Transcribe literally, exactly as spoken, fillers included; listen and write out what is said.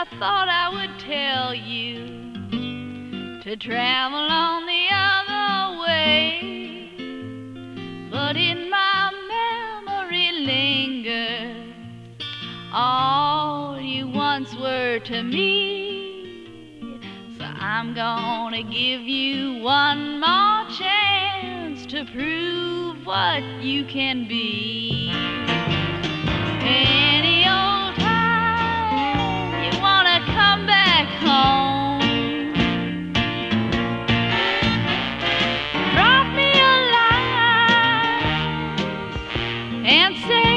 I thought I would tell you to travel on the other way, but in my memory lingers all you once were to me. So I'm gonna give you one more chance to prove what you can be. Any old time you wanna come back home, drop me a line and say